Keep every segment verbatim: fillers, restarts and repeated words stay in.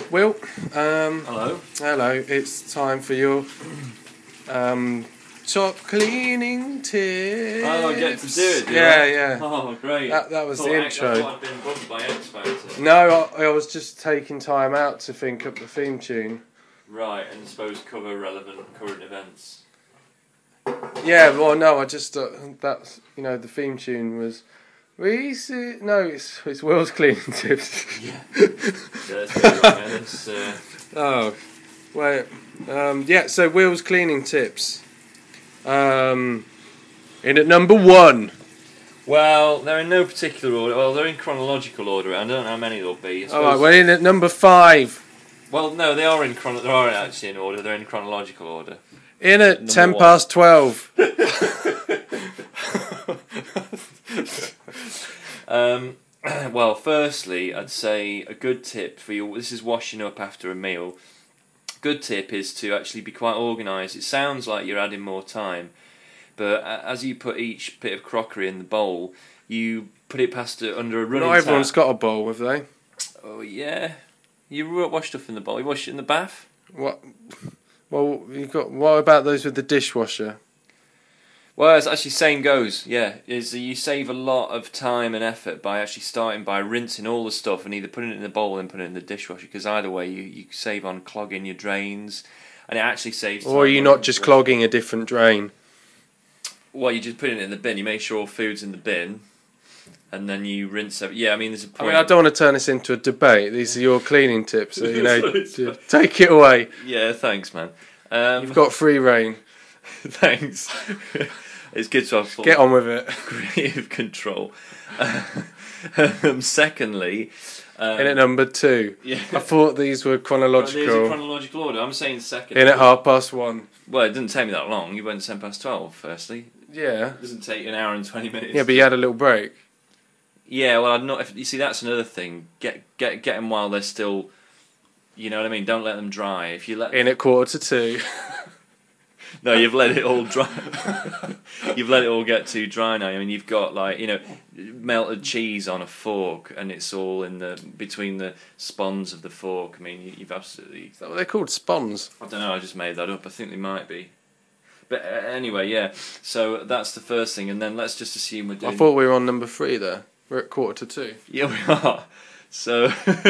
Will, um, Hello. hello. It's time for your um, top cleaning tips. Oh, I get to do it, do Yeah, I? yeah. Oh, great. That that was Thought the X- I intro. thought I'd been bugged by X-Factor. No, I, I was just taking time out to think up the theme tune. Right, and suppose cover relevant current events. Yeah, well, no, I just uh, that's you know the theme tune was. We see, no, it's it's Will's cleaning tips. Yeah. Yeah, let's go right now. Let's, uh... Oh, wait. Um, yeah, so Will's cleaning tips. Um, in at number one. Well, they're in no particular order. Well, they're in chronological order. I don't know how many there'll be. I All right, suppose... well, in at number five. Well, no, they are in chrono- they are actually in order. They're in chronological order. In at Number ten one. past twelve. Um, well, firstly, I'd say a good tip for you. This is washing up after a meal. Good tip is to actually be quite organised. It sounds like you're adding more time, but as you put each bit of crockery in the bowl, you put it past it under a running Not everyone's tap. got a bowl, have they? Oh yeah, you wash stuff in the bowl. You wash it in the bath. What? Well, you got. What about those with the dishwasher? Well, it's actually same goes. Yeah, is that you save a lot of time and effort by actually starting by rinsing all the stuff and either putting it in the bowl and putting it in the dishwasher. Because either way, you, you save on clogging your drains, and it actually saves. Or are you not just clogging a different drain? Well, you just put it in the bin. You make sure all food's in the bin, and then you rinse it. Yeah, I mean, there's a I point. mean, I don't want to turn this into a debate. These are your cleaning tips, so you know, take it away. Yeah, thanks, man. Um, You've got free reign. Thanks. It's good to have full Get on with it. creative control. Um, secondly, um, In at number two. yeah, I thought these were Well, there's a chronological. chronological order. I'm saying second. In at half past one. Well, it didn't take me that long. You went ten past twelve. Firstly, Yeah. it doesn't take you an hour and twenty minutes. Yeah, but you had a little break. Yeah, well, I'd not. If, you see, that's another thing. Get get get them while they're still. You know what I mean? Don't let them dry. If you let In at quarter to two. No, you've let it all dry. You've let it all get too dry now. I mean, you've got like you know, melted cheese on a fork, and it's all in the between the spons of the fork. I mean, you, you've absolutely. Is that what they're called? Spons? I don't know. I just made that up. I think they might be. But uh, anyway, yeah. So that's the first thing, and then let's just assume we're doing. I thought we were on number three there. We're at quarter to two. Yeah, we are. So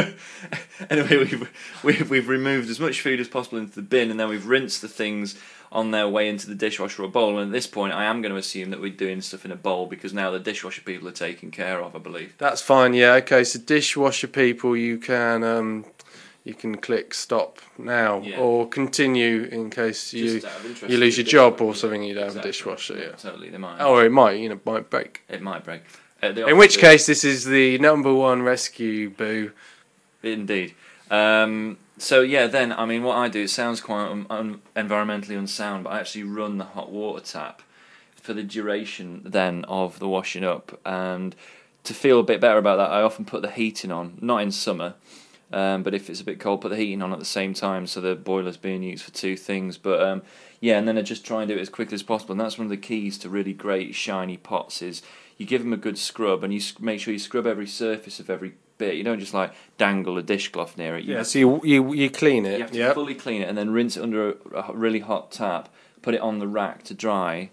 anyway, we've, we've we've removed as much food as possible into the bin, and then we've rinsed the things on their way into the dishwasher or bowl. And at this point, I am going to assume that we're doing stuff in a bowl because now the dishwasher people are taken care of, I believe. That's fine. Yeah. Okay. So dishwasher people, you can um, you can click stop now Yeah. or continue in case you Just out of interest, you lose the your job dishwasher, or something. You don't exactly. have a dishwasher. Yeah. Totally, they might. Or it might. You know, might break. It might break. Uh, the In which opposite- case, this is the number one rescue boo. Indeed. Um, so yeah, then I mean, what I do, it sounds quite un- un- environmentally unsound, but I actually run the hot water tap for the duration then of the washing up, and to feel a bit better about that, I often put the heating on, not in summer, um, but if it's a bit cold, put the heating on at the same time, so the boiler's being used for two things. But um, yeah, and then I just try and do it as quickly as possible, and that's one of the keys to really great shiny pots is you give them a good scrub, and you sc- make sure you scrub every surface of every bit. You don't just like dangle a dishcloth near it. You Yeah. So you you you clean you it. have to Yeah. fully clean it and then rinse it under a, a really hot tap, put it on the rack to dry,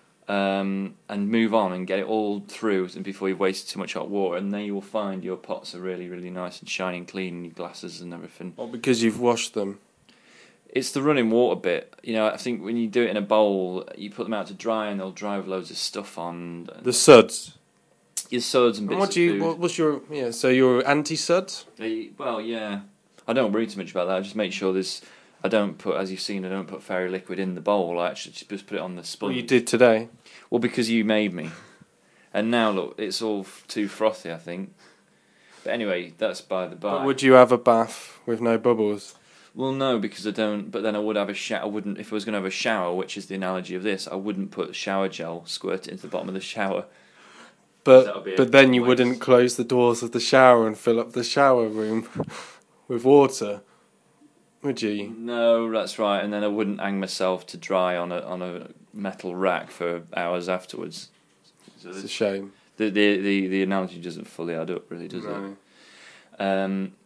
um, and move on and get it all through before you've wasted too much hot water. And then you will find your pots are really, really nice and shiny and clean, and your glasses and everything. Or because you've washed them. It's the running water bit. You know, I think when you do it in a bowl, you put them out to dry and they'll dry with loads of stuff on. The suds. Your suds and bits And what of do you? food. What was your? Yeah. So you're anti-suds. They- Well, yeah. I don't worry too much about that. I just make sure there's. I don't put, as you've seen, I don't put fairy liquid in the bowl. I actually just put it on the sponge. Well, you did today. Well, because you made me. And now, look, it's all f- too frothy, I think. But anyway, that's by the by. But would you have a bath with no bubbles? Well, no, because I don't. But then I would have a shower. I wouldn't. If I was going to have a shower, which is the analogy of this, I wouldn't put shower gel, squirt it into the bottom of the shower. That would be But a but then you waste. wouldn't close the doors of the shower and fill up the shower room with water, would you? No, that's right. And then I wouldn't hang myself to dry on a on a metal rack for hours afterwards. So It's a the, shame. the the the the analogy doesn't fully add up, really, does it? No. Um,